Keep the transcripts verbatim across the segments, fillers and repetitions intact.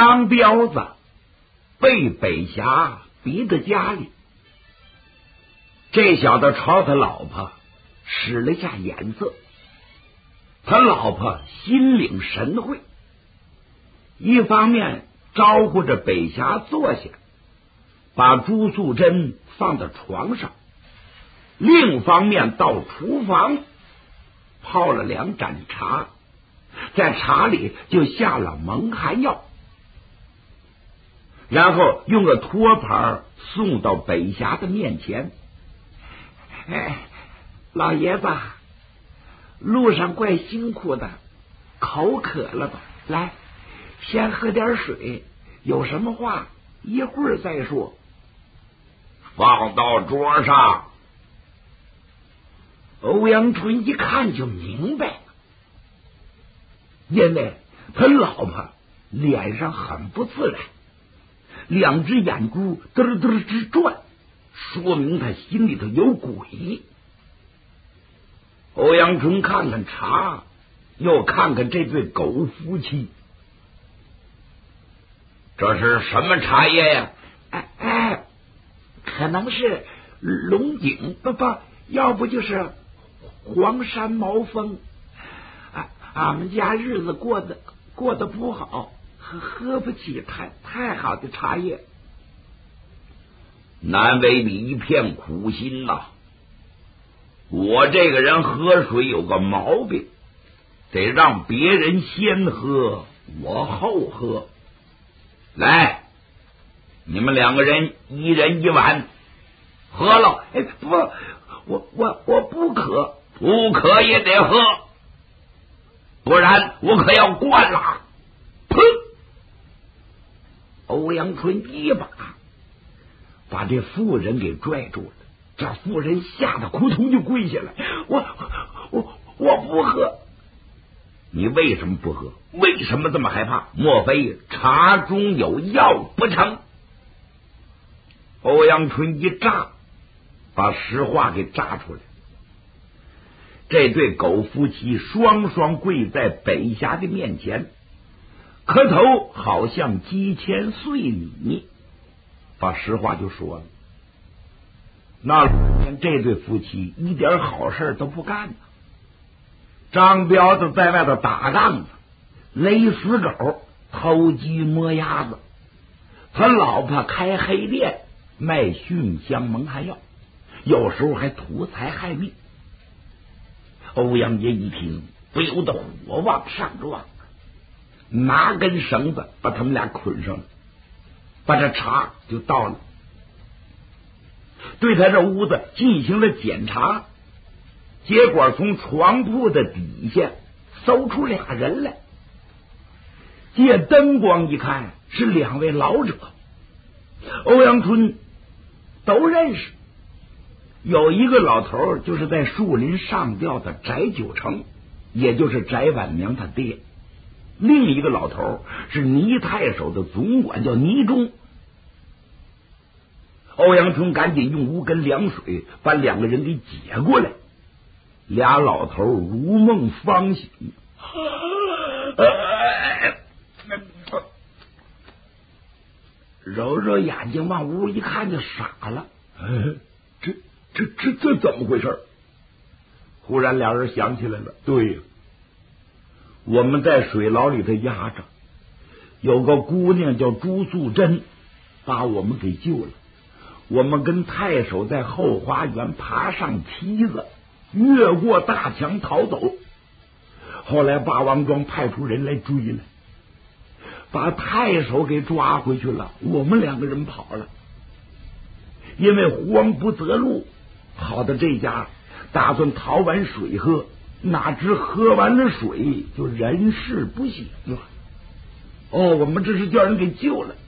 张彪子被北峡逼到家里，这小子朝他老婆使了下眼色，他老婆心领神会，一方面招呼着北峡坐下，把朱素贞放到床上，另一方面到厨房泡了两盏茶，在茶里就下了蒙汗药，然后用个托盘送到北峡的面前。哎，老爷子，路上怪辛苦的，口渴了吧？来，先喝点水，有什么话一会儿再说。 放到桌上。 欧阳春一看就明白了，因为他老婆脸上很不自然，两只眼珠嘚嘚直转，说明他心里头有鬼。欧阳春看看茶，又看看这对狗夫妻， 这是什么茶叶呀？ 哎哎，可能是龙井，不不，要不就是黄山毛峰。啊，俺们家日子过得过得不好，喝喝不起太太好的茶叶， 难为你一片苦心呐、啊。我这个人喝水有个毛病，得让别人先喝，我后喝。来，你们两个人一人一碗，喝了。 哎，不，我我我不渴， 不渴也得喝，不然我可要灌了。 砰！欧阳春一把把这妇人给拽住了，这妇人吓得扑通就跪下来。我我我不喝。 你为什么不喝？为什么这么害怕？莫非茶中有药不成？ 欧阳春一炸，把实话给炸出来。这对狗夫妻双双跪在北峡的面前，磕头好像鸡千岁米，把实话就说了。那这对夫妻一点好事都不干呢。张彪子在外头打杠子，勒死狗，偷鸡摸鸭子，他老婆开黑店卖熏香蒙汗药，有时候还图财害命。欧阳爷一听，不由得火往上撞，拿根绳子把他们俩捆上了，把这茶就倒了，对他这屋子进行了检查，结果从床铺的底下搜出俩人来，借灯光一看是两位老者，欧阳春都认识。有一个老头就是在树林上吊的翟九成，也就是翟婉娘他爹；另一个老头是倪太守的总管，叫倪忠。欧阳春赶紧用乌根凉水把两个人给解过来，俩老头如梦方醒，揉揉眼睛往屋一看就傻了。哎，这这这这怎么回事？忽然两人想起来了，对呀，我们在水牢里头压着，有个姑娘叫朱素贞，把我们给救了。我们跟太守在后花园爬上梯子，越过大墙逃走。后来霸王庄派出人来追了，把太守给抓回去了，我们两个人跑了。因为慌不择路，跑到这家打算讨碗水喝，哪知喝完了水就人事不省了。哦，我们这是叫人给救了。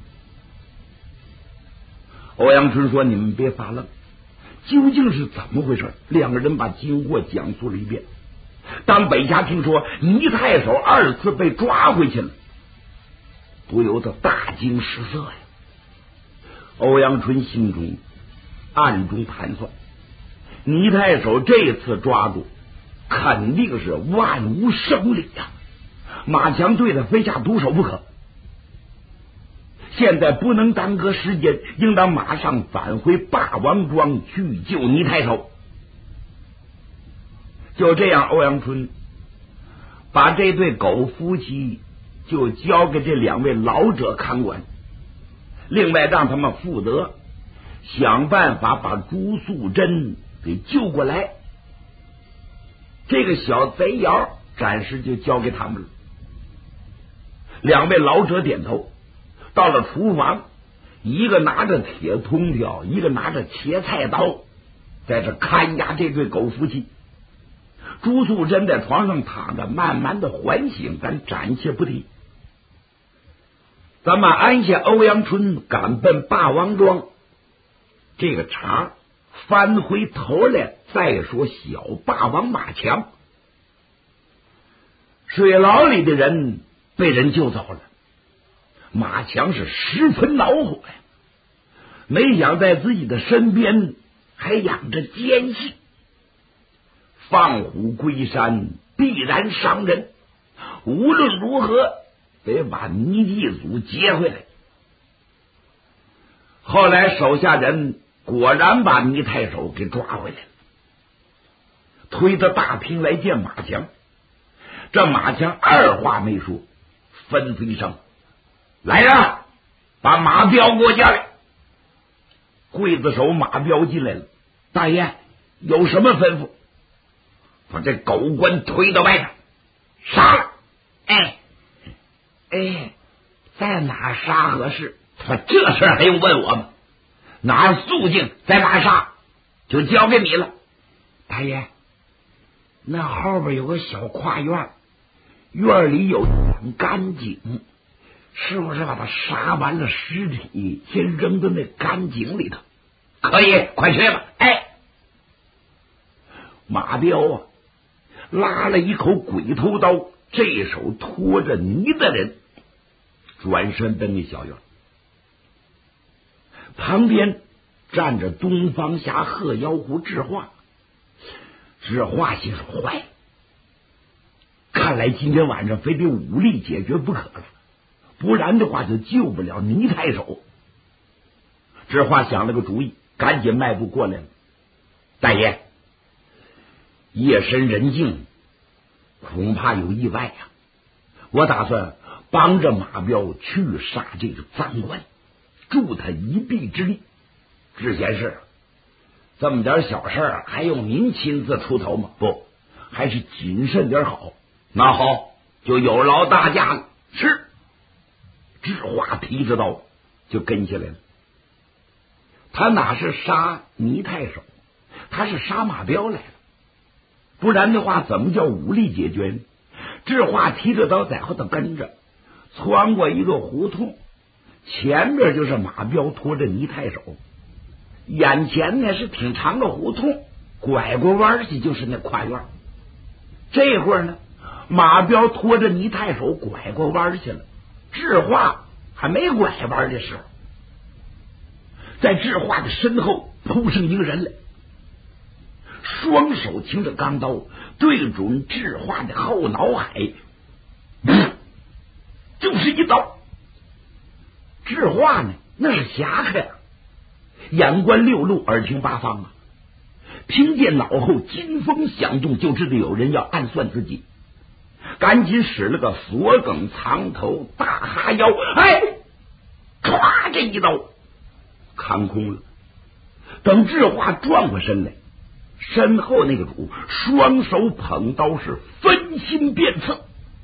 欧阳春说：“你们别发愣，究竟是怎么回事？”两个人把经过讲述了一遍。当北峡听说倪太守二次被抓回去了，不由得大惊失色呀。欧阳春心中暗中盘算，倪太守这次抓住肯定是万无生理呀、马强对他非下毒手不可。 现在不能耽搁时间，应当马上返回霸王庄去救倪太守。就这样，欧阳春把这对狗夫妻就交给这两位老者看管，另外让他们负责想办法把朱素贞给救过来。这个小贼窑暂时就交给他们了。两位老者点头，到了厨房，一个拿着铁通条，一个拿着切菜刀，在这看押这对狗夫妻。朱素贞在床上躺着，慢慢的缓醒，但暂且不提。咱们安下欧阳春，赶奔霸王庄。这个茬翻回头来再说小霸王马强。水牢里的人被人救走了，马强是十分恼火呀，没想在自己的身边还养着奸细，放虎归山必然伤人，无论如何得把倪继祖接回来。后来手下人果然把倪太守给抓回来了，推着大厅来见马强。这马强二话没说，吩咐一声：“来人，把马彪给我叫来。”刽子手马彪进来了。大爷有什么吩咐？把这狗官推到外头，杀了！ 哎哎，在哪杀合适？ 他这事还用问我吗？拿肃静在哪杀，就交给你了。 大爷，那后边有个小跨院，院里有两干井，是不是把他杀完了尸体先扔到那干井里头？ 可以，快去吧。 哎， 马彪啊，拉了一口鬼头刀，这手拖着泥的人，转身奔那小院。旁边站着东方侠贺妖狐智化。智化心说：坏了，看来今天晚上非得武力解决不可了，不然的话就救不了倪太守。智化想了个主意，赶紧迈步过来了。大爷，夜深人静，恐怕有意外啊！我打算帮着马彪去杀这个赃官，助他一臂之力。智贤士，这么点小事儿还用您亲自出头吗？不，还是谨慎点好。那好，就有劳大驾了。是。智化提着刀就跟下来了。他哪是杀倪太守，他是杀马彪来了。不然的话，怎么叫武力解决呢？智化提着刀在后头跟着，穿过一个胡同，前面就是马彪拖着倪太守，眼前呢是挺长的胡同，拐过弯去就是那跨院。这会儿呢，马彪拖着倪太守拐过弯去了，智化还没拐弯的时候，在智化的身后扑上一个人来，双手擎着钢刀对准智化的后脑海，就是一刀。智化呢那是侠客呀，眼观六路，耳听八方啊，听见脑后金风响动，就知道有人要暗算自己，赶紧使了个锁梗藏头大哈腰，哎，唰，这一刀看空了。等智化转过身来，身后那个主双手捧刀是分心变刺，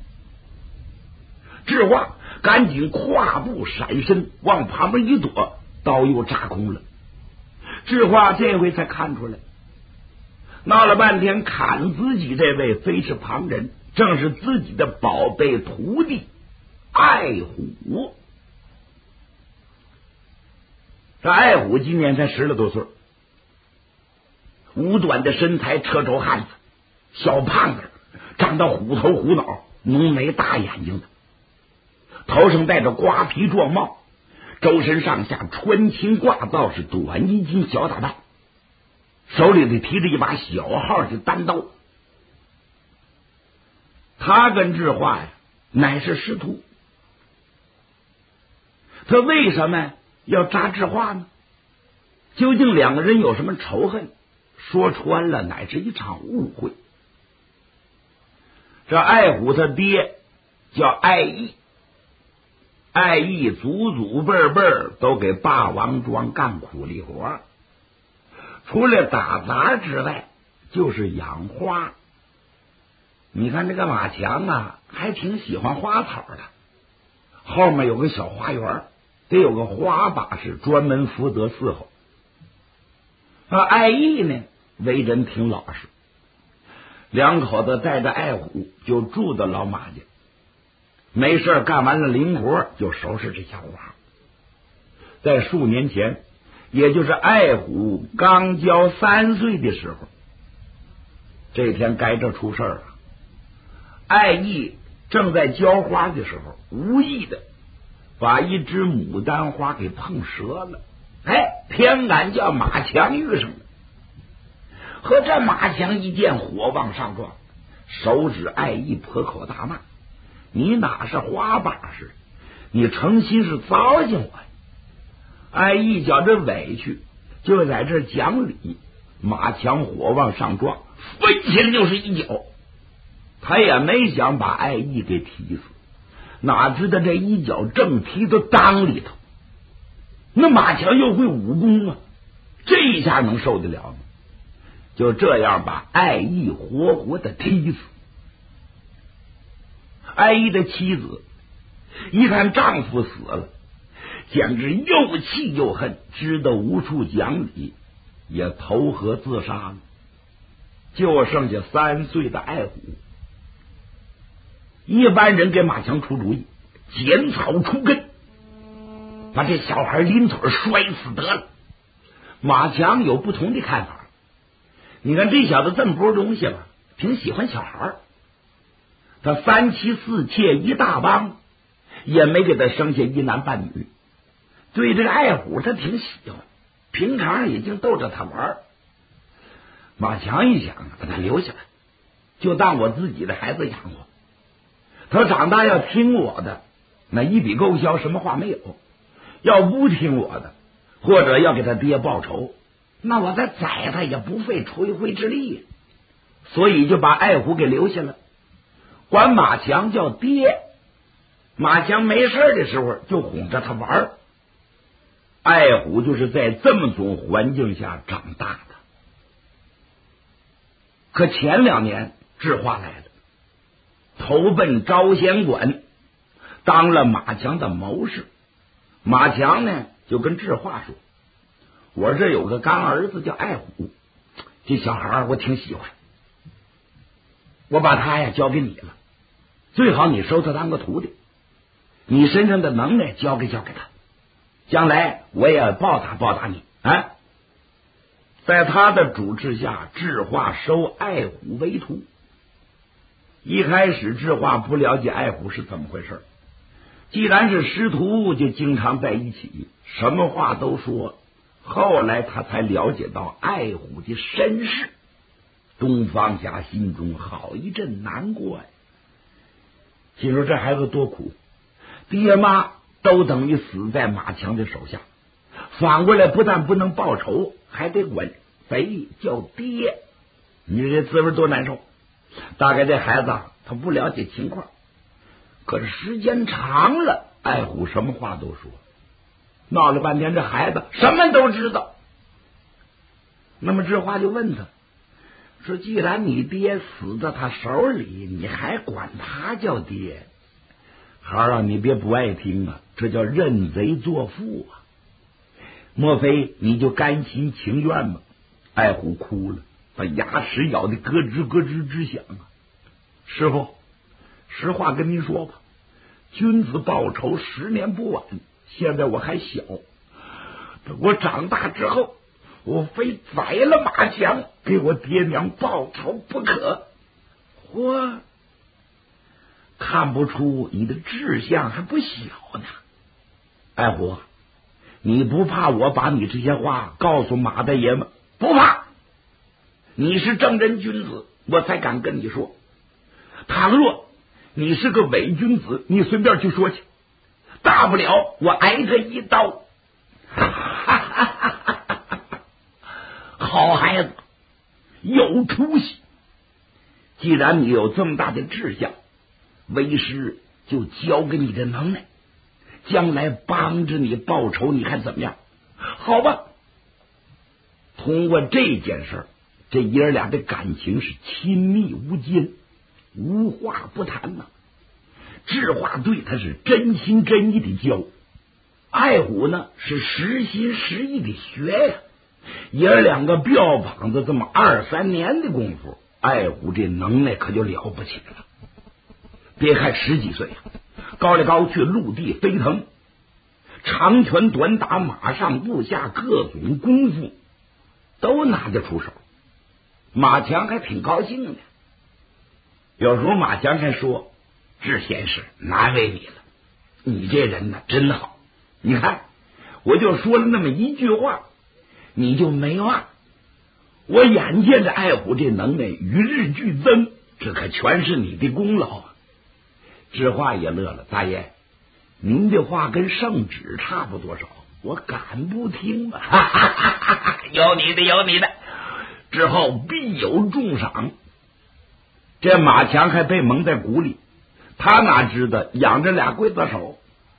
智化赶紧跨步闪身，往旁边一躲，刀又扎空了。智化这回才看出来，闹了半天砍自己这位非是旁人，正是自己的宝贝徒弟爱虎。这爱虎今年才十来多岁，五短的身材，车轴汉子，小胖子，长得虎头虎脑，浓眉大眼睛的，头上戴着瓜皮壮帽，周身上下穿青挂皂，是短衣襟小打扮，手里头提着一把小号的单刀。他跟智化呀乃是师徒， 他为什么要扎智化呢？究竟两个人有什么仇恨？说穿了，乃是一场误会。这爱虎他爹叫爱义，爱义祖祖辈辈都给霸王庄干苦力活，除了打杂之外，就是养花。你看这个马强啊，还挺喜欢花草的，后面有个小花园，得有个花把式，专门负责伺候。那爱义呢，为人挺老实，两口子带着爱虎就住到老马家，没事干完了零活就收拾这些花。在数年前，也就是爱虎刚交三岁的时候，这天该这出事了。爱义正在浇花的时候，无意的把一只牡丹花给碰折了。哎，偏赶叫马强遇上了。和这马强一见火往上撞，手指爱义破口大骂：“你哪是花把式？你诚心是糟践我呀！”爱义觉着委屈，就在这讲理。马强火往上撞，飞起来就是一脚。他也没想把爱义给踢死，哪知道这一脚正踢到裆里头。那马强又会武功啊，这一下能受得了吗？就这样把爱义活活的踢死。爱义的妻子一看丈夫死了，简直又气又恨，知道无处讲理，也投河自杀了。就剩下三岁的爱虎。一般人给马强出主意，剪草除根，把这小孩拎腿摔死得了。马强有不同的看法。你看这小子这么不是东西了，挺喜欢小孩，他三妻四妾一大帮，也没给他生下一男半女。对这个爱虎他挺喜欢，平常已经逗着他玩。马强一想，把他留下来，就当我自己的孩子养活。他长大要听我的，那一笔勾销，什么话没有；要不听我的，或者要给他爹报仇，那我再宰他也不费吹灰之力。所以就把爱虎给留下了，管马强叫爹。马强没事的时候就哄着他玩。爱虎就是在这么种环境下长大的。可前两年智化来了，投奔招贤馆，当了马强的谋士。马强呢就跟智化说：“我这有个干儿子叫爱虎，这小孩我挺喜欢，我把他呀交给你了，最好你收他当个徒弟，你身上的能耐交给交给他，将来我也报答报答你啊。”在他的主持下，智化收爱虎为徒。一开始智化不了解爱虎是怎么回事，既然是师徒，就经常在一起，什么话都说。后来他才了解到爱虎的身世，东方侠心中好一阵难过呀。心说这孩子多苦，爹妈都等于死在马强的手下，反过来不但不能报仇，还得管贼叫爹，你这滋味多难受。大概这孩子他不了解情况，可是时间长了，爱虎什么话都说，闹了半天这孩子什么都知道。那么智化就问他说：“既然你爹死在他手里，你还管他叫爹？孩儿啊，你别不爱听啊，这叫认贼作父啊！莫非你就甘心情愿吗？”爱虎哭了，把牙齿咬得咯吱咯吱直响啊！师傅，实话跟您说吧，君子报仇十年不晚，现在我还小，等我长大之后，我非宰了马强，给我爹娘报仇不可。嚯，看不出你的志向还不小呢。爱虎，你不怕我把你这些话告诉马大爷吗？不怕，你是正人君子，我才敢跟你说。倘若你是个伪君子，你随便去说去。 大不了我挨他一刀。好孩子，有出息！既然你有这么大的志向，为师就教给你这能耐，将来帮着你报仇，你看怎么样？好吧。通过这件事，这爷儿俩的感情是亲密无间，无话不谈呐、啊。智化对他是真心真意的教，爱虎呢是实心实意的学呀。爷儿两个标榜的这么二三年的功夫，爱虎这能耐可就了不起了。别看十几岁，高来高去，陆地飞腾，长拳短打，马上步下，各种功夫都拿得出手。马强还挺高兴的，有时候马强还说：“智贤士，难为你了，你这人呢真好。你看，我就说了那么一句话，你就没忘。我眼见着爱虎这能耐与日俱增，这可全是你的功劳啊！”智化也乐了，大爷，您的话跟圣旨差不多少，我敢不听吗？哈哈哈哈哈！有你的，有你的，之后必有重赏。这马强还被蒙在鼓里，他哪知道养着俩刽子手。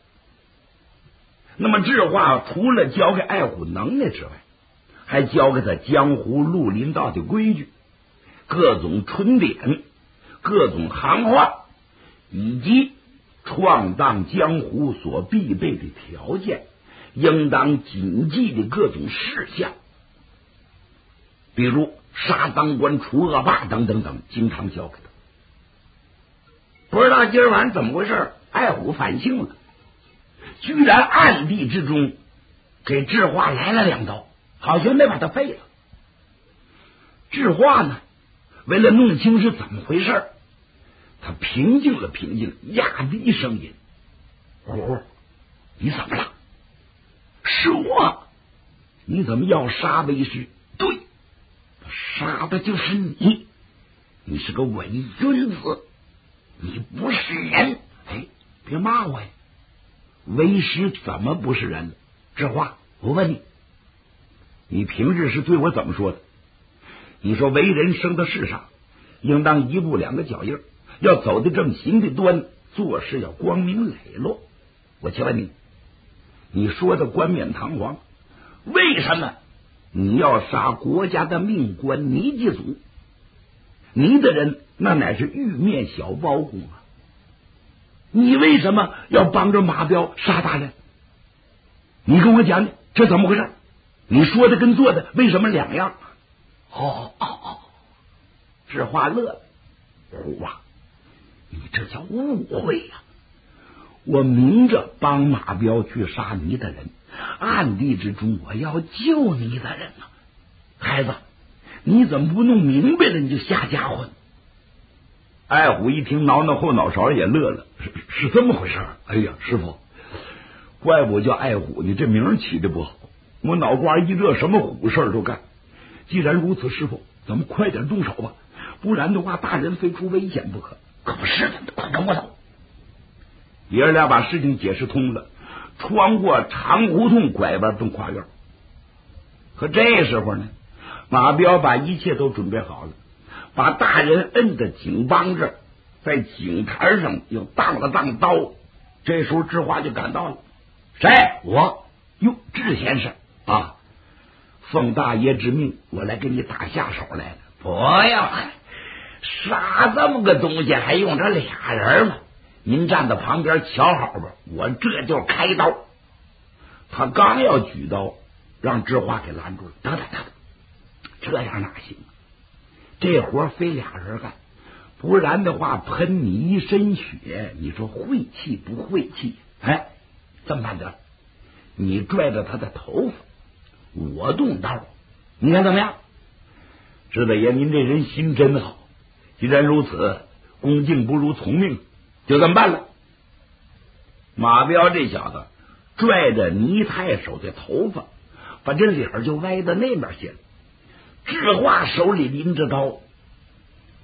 那么智化除了教给爱虎能耐之外，还教给他江湖绿林道的规矩，各种春典，各种行话，以及闯荡江湖所必备的条件，应当谨记的各种事项，比如杀当官、除恶霸等等等，经常教给他。不知道今儿晚上怎么回事，爱虎反性了，居然暗地之中给智化来了两刀，好像没把他废了。智化呢，为了弄清是怎么回事，他平静了平静，压低声音：“虎，你怎么了？”“是我。”“你怎么要杀为师？”“对，杀的就是你。你是个伪君子，你不是人。”“哎，别骂我呀！为师怎么不是人？”“智化，我问你，你平日是对我怎么说的？你说为人生到世上，应当一步两个脚印，要走得正，行得端，做事要光明磊落。我请问你，你说的冠冕堂皇，为什么你要杀国家的命官倪继祖？你的人那乃是玉面小包公啊！你为什么要帮着马彪杀大人？你跟我讲讲这怎么回事？你说的跟做的为什么两样？”“哦哦哦！”智化乐了。“虎啊，你这叫误会呀、啊！我明着帮马彪去杀你的人，暗地之中我要救你的人啊！孩子，你怎么不弄明白了你就瞎家伙呢？”爱虎一听，挠挠后脑勺也乐了，是是这么回事。哎呀，师傅，怪不叫爱虎，你这名起的不好。我脑瓜一热，什么虎事都干。既然如此，师傅，咱们快点动手吧，不然的话，大人非出危险不可。”“可不是的，快跟我走。”爷儿俩把事情解释通了，穿过长胡同，拐弯奔跨院。可这时候呢，马彪把一切都准备好了，把大人摁在井帮这儿，在井台上又当了当刀。这时候智化就赶到了。“谁？”“我。”“哟，智先生啊，奉大爷之命，我来给你打下手来了。”“不要，杀这么个东西还用着俩人吗？您站在旁边瞧好吧，我这就开刀。”他刚要举刀，让智化给拦住了。“等等等等，这样哪行？这活非俩人干，不然的话喷你一身血，你说晦气不晦气？哎，这么办得了，你拽着他的头发，我动刀，你看怎么样？”“知道爷，您这人心真好。既然如此，恭敬不如从命，就这么办了。”马彪这小子拽着倪太守的头发，把这脸就歪到那边去了。智化手里拎着刀，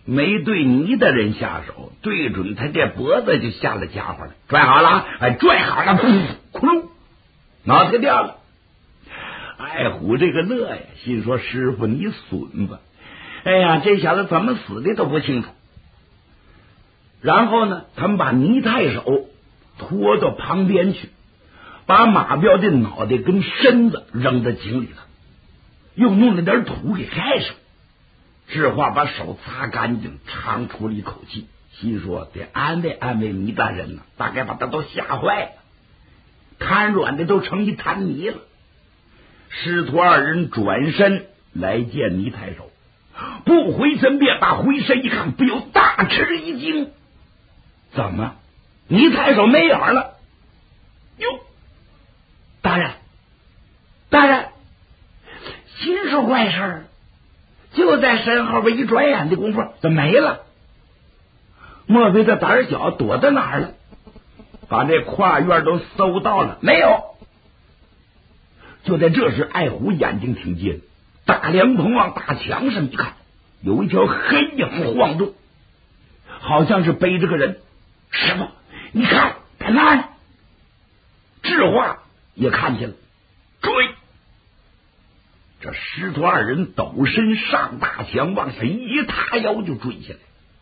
没对你的人下手，对准他这脖子就下了家伙了。拽好了，哎，拽好了，窟窿，脑袋掉了。爱虎这个乐呀，心说师傅你损吧，哎呀，这小子怎么死的都不清楚。然后呢，他们把倪太守拖到旁边去，把马彪的脑袋跟身子扔到井里了，又弄了点土给盖上。智化把手擦干净，长出了一口气，心说得安慰安慰倪大人呢，大概把他都吓坏了，瘫软的都成一滩泥了。师徒二人转身来见倪太守，不回身便把回身一看，不由大吃一惊。怎么？倪太守没影了？哟，大人，大人，心说怪事儿，就在身后边一转眼的功夫，怎么没了？莫非他胆小躲到哪儿了？把这跨院都搜到了没有？就在这时，爱虎眼睛挺尖，大凉棚往大墙上一看，有一条黑影晃动，好像是背着个人。师傅，你看在那儿呢。智化也看见了，追！这师徒二人抖身上大墙，往下一塌腰就追下来。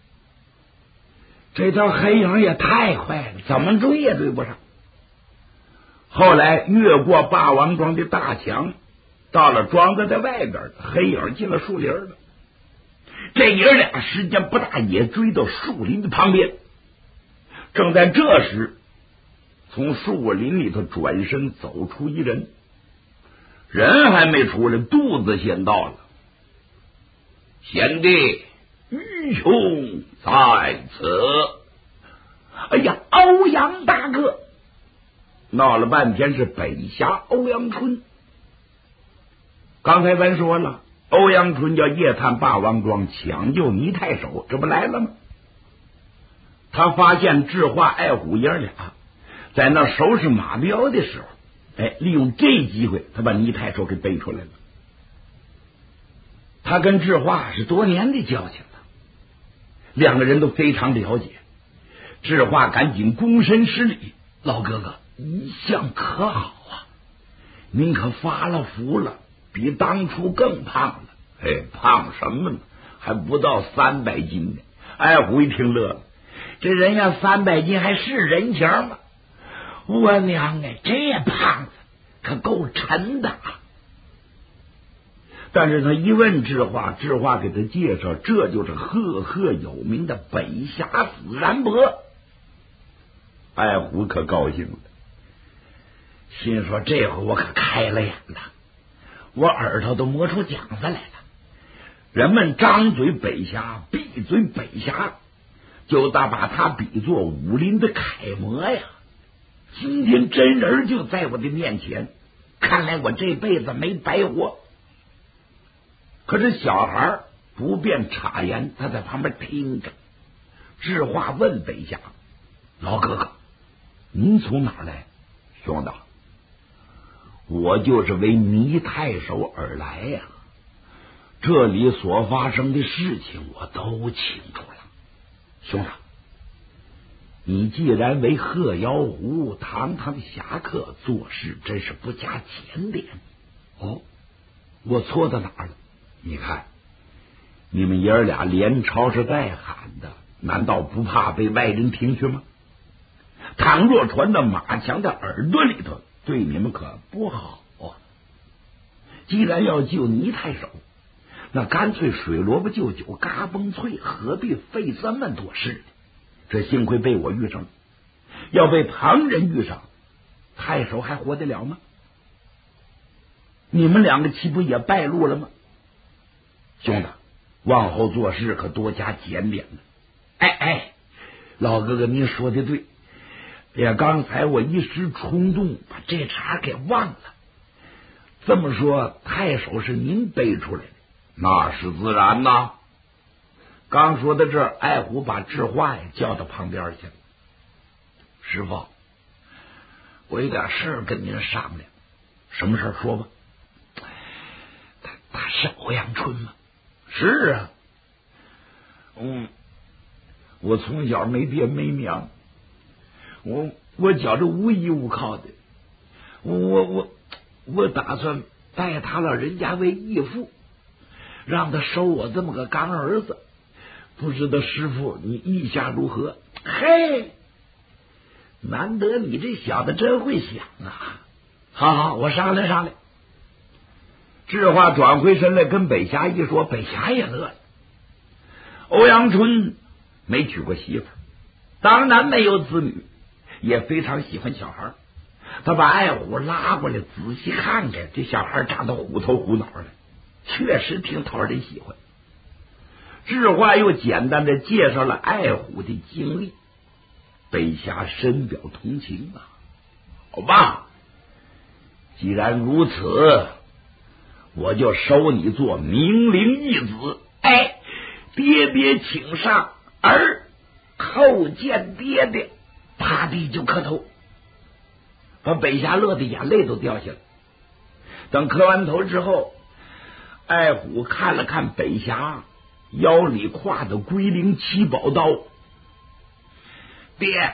这条黑影也太快了，怎么追也追不上。后来越过霸王庄的大墙，到了庄子的外边，黑影进了树林了。这爷俩时间不大，也追到树林的旁边。正在这时，从树林里头转身走出一人，人还没出来，肚子先到了。贤弟，愚兄在此。哎呀，欧阳大哥！闹了半天是北侠欧阳春。刚才咱说了，欧阳春叫夜探霸王庄，抢救倪太守，这不来了吗？他发现智化、爱虎爷俩在那收拾马彪的时候，哎，利用这机会，他把倪太守给背出来了。他跟智化是多年的交情了，两个人都非常了解。智化赶紧躬身施礼：“老哥哥，一向可好啊，您可发了福了，比当初更胖了。”“哎，胖什么呢？还不到三百斤呢。”爱虎一听乐了，这人要三百斤还是人情吗？我娘哎，这胖子可够沉的啊！但是他一问智化，智化给他介绍，这就是赫赫有名的北侠子然伯。爱虎可高兴了，心说这回我可开了眼了，我耳朵都磨出茧子来了。人们张嘴北侠，闭嘴北侠，就大把他比作武林的楷模呀。今天真人就在我的面前，看来我这辈子没白活。可是小孩不便插言，他在旁边听着。智化问北侠：“老哥哥，您从哪儿来？”“兄弟，我就是为倪太守而来呀、啊。这里所发生的事情我都清楚了。兄弟，你既然为鹤妖湖堂堂侠客，做事真是不加检点。哦，我错到哪儿了？你看，你们爷儿俩连朝是带喊的，难道不怕被外人听去吗？倘若传到马强的耳朵里头，对你们可不好啊！既然要救倪太守，那干脆水萝卜救酒，嘎嘣脆，何必费这么多事呢？这幸亏被我遇上了，要被旁人遇上，太守还活得了吗？你们两个岂不也败露了吗？兄弟，往后做事可多加检点了。哎哎，老哥哥您说的对，哎呀，刚才我一时冲动，把这茬给忘了。这么说，太守是您背出来的？那是自然呐。刚说到这儿，爱虎把智化也叫到旁边去了。师傅，我有点事儿跟您商量。什么事儿？说吧。他他是欧阳春吗？是啊。 嗯，我从小没爹没娘，我我觉着无依无靠的，我我我我打算拜他老人家为义父，让他收我这么个干儿子。不知道师傅你意下如何？ 嘿，难得你这小子真会想啊！好好，我商量商量。 智化转回身来跟北霞一说，北霞也乐了。欧阳春没娶过媳妇，当然没有子女，也非常喜欢小孩。他把爱虎拉过来仔细看看，这小孩长得虎头虎脑的，确实挺讨人喜欢。智化又简单的介绍了爱虎的经历，北霞深表同情啊。好吧，既然如此，我就收你做明灵义子。 哎，爹爹请上，儿叩见爹爹，趴地就磕头， 把北霞乐的眼泪都掉下来。等磕完头之后，爱虎看了看北霞腰里挎的龟灵七宝刀， 爹，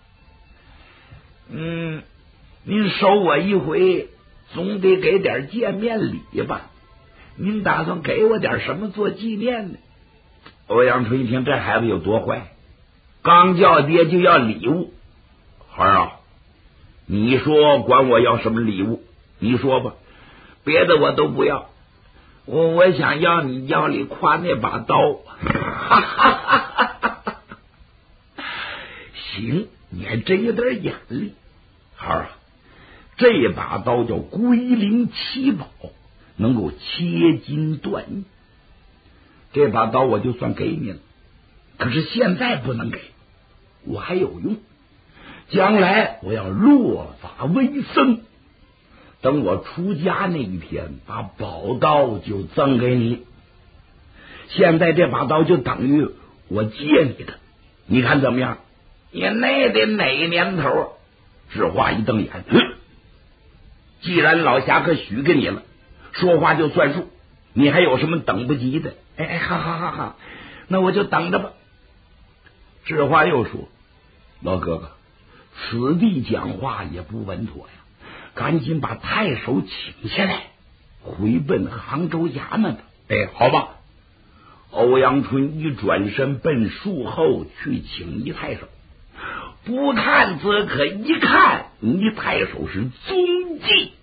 嗯，您收我一回，总得给点见面礼吧？您打算给我点什么做纪念呢？ 欧阳春一听，这孩子有多坏，刚叫爹就要礼物。孩儿啊，你说管我要什么礼物？你说吧， 别的我都不要，我我想要你腰里挎那把刀。 行，你还真有点眼力。孩儿啊，这把刀叫龟灵七宝，能够切金断玉。这把刀我就算给你了，可是现在不能给，我还有用。将来我要落发为僧，等我出家那一天，把宝刀就赠给你。现在这把刀就等于我借你的，你看怎么样？ 你那得哪年头？ 智化一瞪眼，哼，既然老侠客许给你了，说话就算数，你还有什么等不及的？ 哎哎，好好好好，那我就等着吧。 智化又说：“老哥哥，此地讲话也不稳妥呀，赶紧把太守请下来，回奔杭州衙门吧。”哎，好吧。欧阳春一转身奔树后去请倪太守，不看则可，一看倪太守是踪迹。